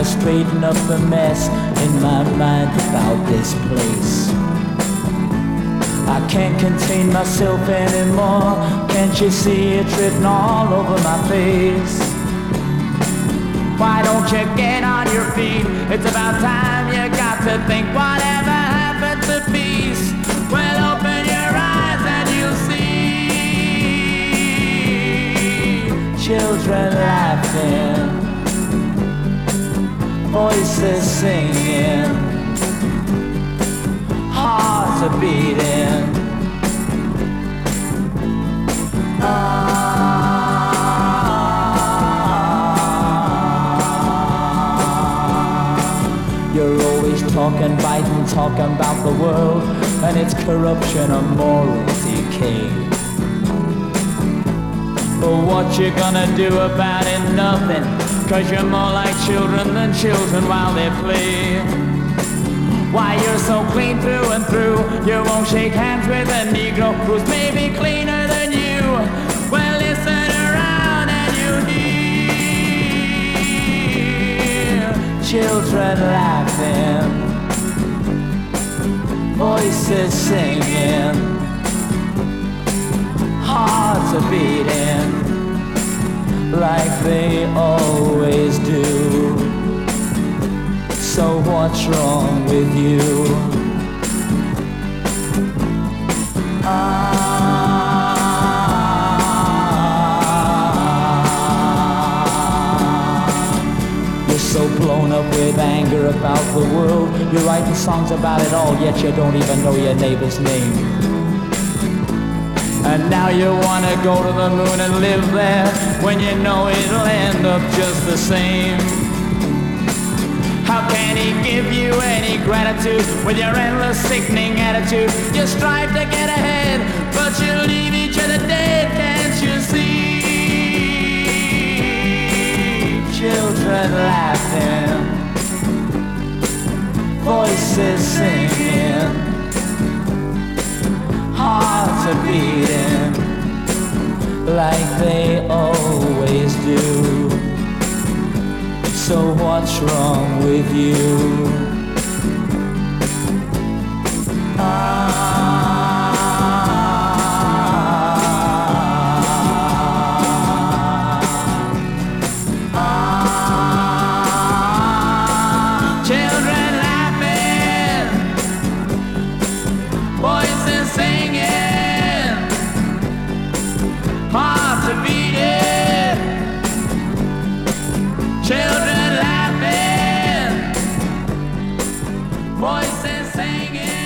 to straighten up the mess in my mind about this place. I can't contain myself anymore. Can't you see it written all over my face? Why don't you get on your feet? It's about time you got to think. Whatever happened to peace? Well, open your eyes and you'll see children laughing, voices singing, hearts are beating. You're always talking, biting, talking about the world and its corruption and moral decay. But what you gonna do about it? Nothing, 'cause you're more like children than children while they play. Why, you're so clean through and through, you won't shake hands with a Negro who's maybe cleaner than you. Well, listen around and you hear children laughing, voices singing, hearts are beating like they always do. So what's wrong with you? You're so blown up with anger about the world. You're writing songs about it all, yet you don't even know your neighbor's name. And now you wanna go to the moon and live there, when you know it'll end up just the same. How can he give you any gratitude with your endless sickening attitude? You strive to get ahead, but you leave each other dead, can't you see? Children laughing, voices singing, hearts are beating like they always do. So what's wrong with you? Children laughing, voices singing, hearts are beating. Children laughing, voices singing.